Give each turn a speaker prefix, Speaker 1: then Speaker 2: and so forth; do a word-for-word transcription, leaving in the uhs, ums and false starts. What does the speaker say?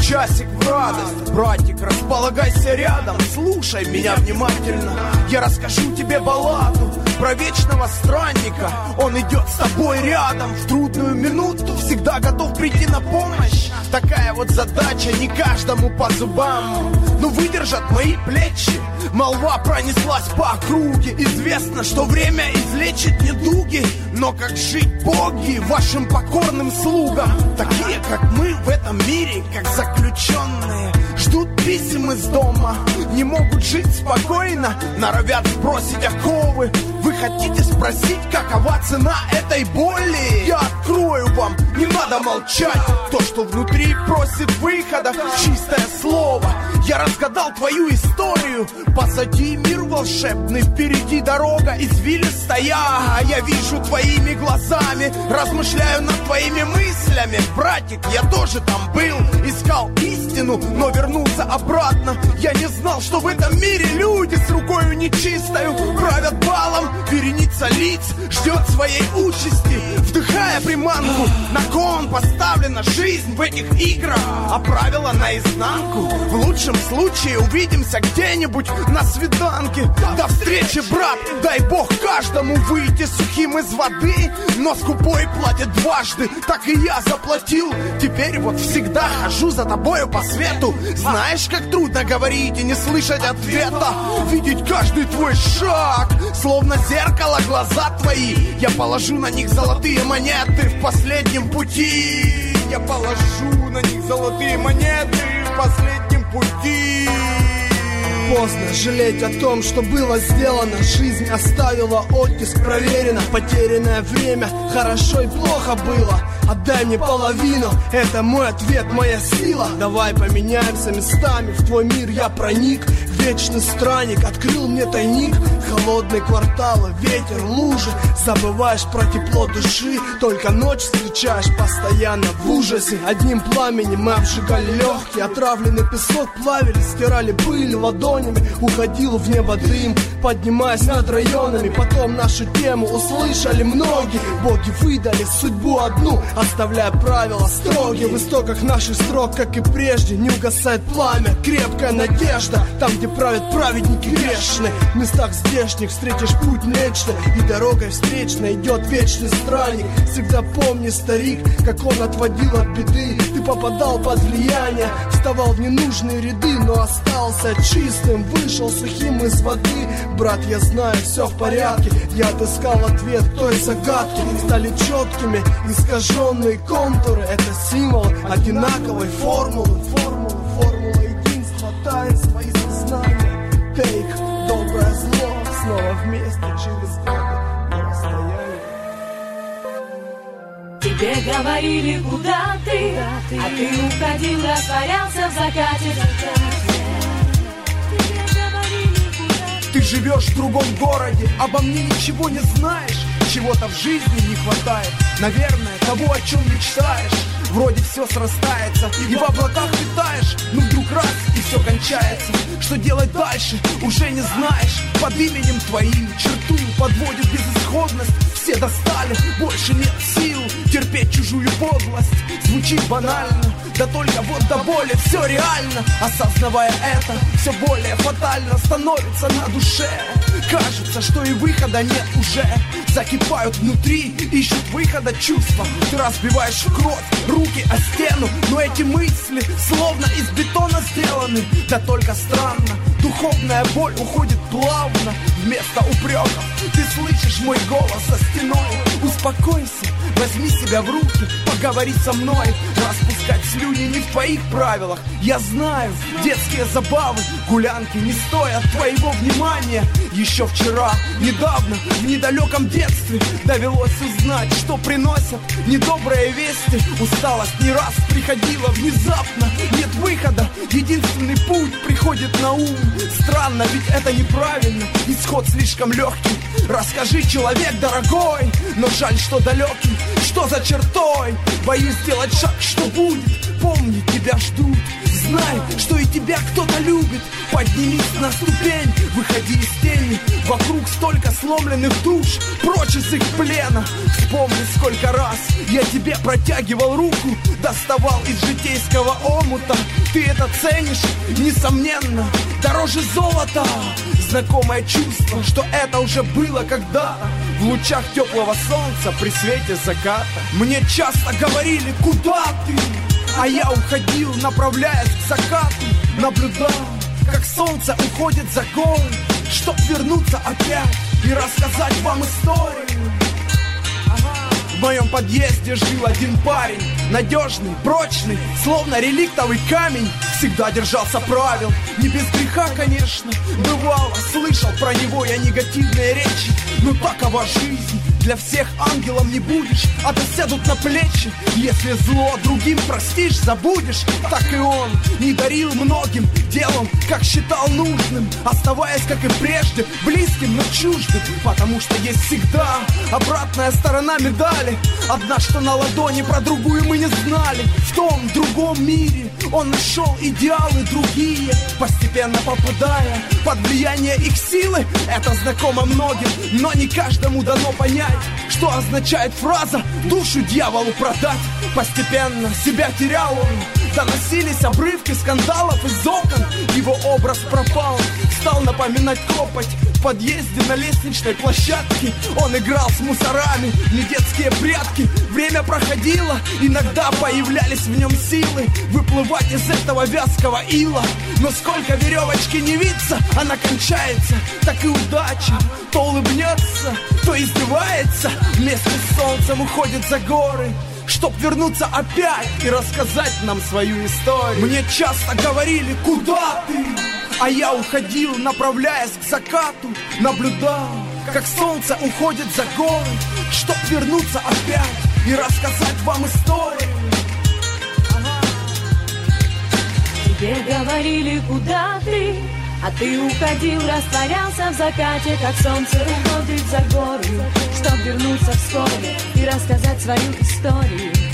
Speaker 1: часик в радость. Братик, располагайся рядом, слушай меня внимательно. Я расскажу тебе балладу про вечного странника. Он идет с тобой рядом в трудную минуту, всегда готов прийти на помощь. Такая вот задача не каждому по зубам, но выдержат мои плечи. Молва пронеслась по округе. Известно, что время излечит недуги, но как жить, боги, вашим покорным слугам? Такие, как мы в этом мире, как заключенные, ждут писем из дома, не могут жить спокойно, норовят сбросить оковы. Вы хотите спросить, какова цена этой боли? Я открою вам, не надо молчать. То, что внутри просит выхода, чистое слово. Я разгадал твою историю. Позади мир волшебный, впереди дорога извилистая. А я вижу твоими глазами, размышляю над твоими мыслями. Братик, я тоже там был, искал истину, но вернулся обратно. Я не знал, что в этом мире люди с рукою нечистою правят балом. Вереница лиц ждет своей участи, вдыхая приманку. На кон поставлена жизнь в этих играх, а правила наизнанку. В лучшем случае увидимся где-нибудь на свиданке. До встречи, брат, дай бог каждому выйти сухим из воды. Но скупой платит дважды, так и я заплатил. Теперь вот всегда хожу за тобою по свету. Знаешь, как трудно говорить и не слышать ответа. Видеть каждый твой шаг, словно зеркало глаза твои. Я положу на них золотые монеты в последнем пути. Я положу на них золотые монеты в последнем пути.
Speaker 2: Поздно жалеть о том, что было сделано. Жизнь оставила оттиск, проверено. Потерянное время, хорошо и плохо было. Отдай мне половину, это мой ответ, моя сила. Давай поменяемся местами, в твой мир я проник. Вечный странник открыл мне тайник. Холодные кварталы, ветер, лужи. Забываешь про тепло души, только ночь встречаешь постоянно в ужасе. Одним пламенем мы обжигали легкие. Отравленный песок плавили, стирали пыль ладонями. Уходил в небо дым, поднимаясь над районами. Потом нашу тему услышали многие. Боги выдали судьбу одну, оставляя правила строгие. В истоках наших строк, как и прежде, не угасает пламя. Крепкая надежда, там, где правят праведники грешные. В местах здешних встретишь путь нечто, и дорогой встречной идет вечный странник. Всегда помни, старик, как он отводил от беды. Ты попадал под влияние, вставал в ненужные ряды, но остался чистым. Вышел сухим из воды. Брат, я знаю, все в порядке. Я отыскал ответ той загадки. Стали четкими искаженные контуры. Это символ одинаковой формулы. Формула, формула единства, таинства и сознания. Тейк, доброе зло, снова вместе через годы на расстоянии.
Speaker 3: Тебе говорили, куда ты, а ты уходил, растворялся в закате.
Speaker 1: Ты живешь в другом городе, обо мне ничего не знаешь. Чего-то в жизни не хватает, наверное, того, о чем мечтаешь. Вроде все срастается, и в облаках летаешь, но вдруг раз, и все кончается. Что делать дальше, уже не знаешь. Под именем твоим черту подводит безысходность. Все достали, больше нет сил терпеть чужую подлость. Звучит банально, да только вот до боли все реально. Осознавая это, все более фатально становится на душе. Кажется, что и выхода нет уже. Закипают внутри, ищут выхода чувства. Ты разбиваешь в кровь руки о стену, но эти мысли словно из бетона сделаны. Да только странно, духовная боль уходит плавно. Вместо упреков ты слышишь мой голос за стеной. Успокойся, возьми себя в руки, поговори со мной. Распускать слюни не в твоих правилах. Я знаю, детские забавы, гулянки не стоят твоего внимания. Еще вчера, недавно, в недалеком детстве довелось узнать, что приносят недобрые вести. Усталость не раз приходила внезапно. Нет выхода, единственный путь приходит на ум. Странно, ведь это неправильно, исход слишком легкий. Расскажи, человек дорогой, но жаль, что далекий. Что за чертой? Боюсь сделать шаг, что будет. Помни, тебя ждут. Знай, что и тебя кто-то любит. Поднимись на ступень, выходи из тени. Вокруг столько слов. сломленных душ, прочь из их плена. Вспомни, сколько раз я тебе протягивал руку, доставал из житейского омута. Ты это ценишь, несомненно, дороже золота. Знакомое чувство, что это уже было когда-то, в лучах теплого солнца при свете заката. Мне часто говорили: куда ты? А я уходил, направляясь к закату. Наблюдал, как солнце уходит за горы, чтоб вернуться опять и рассказать вам историю. В моем подъезде жил один парень, надежный, прочный, словно реликтовый камень. Всегда держался правил, не без греха, конечно. Бывало, слышал про него я негативные речи, но такова жизнь. Для всех ангелом не будешь, а то сядут на плечи. Если зло другим простишь, забудешь, так и он не дарил многим делом, как считал нужным, оставаясь, как и прежде, близким, но чуждым. Потому что есть всегда обратная сторона медали. Одна, что на ладони, про другую мы не знали. В том другом мире он нашел идеалы другие, постепенно попадая под влияние их силы. Это знакомо многим, но не каждому дано понять, что означает фраза «душу дьяволу продать». Постепенно себя терял он, доносились обрывки скандалов из окон. Его образ пропал, стал напоминать копоть в подъезде на лестничной площадке. Он играл с мусорами, не детские прятки. Время проходило, иногда появлялись в нем силы выплывать из этого вязкого ила. Но сколько веревочки не виться, она кончается. Так и удача то улыбнется, то издевается. Вместе с солнцем уходит за горы, чтоб вернуться опять и рассказать нам свою историю. Мне часто говорили: куда ты? А я уходил, направляясь к закату. Наблюдал, как солнце уходит за горы, чтоб вернуться опять и рассказать вам историю.
Speaker 3: Тебе говорили: куда ты? А ты уходил, растворялся в закате, как солнце уходит за горы, чтоб вернуться вскоре и рассказать свою историю.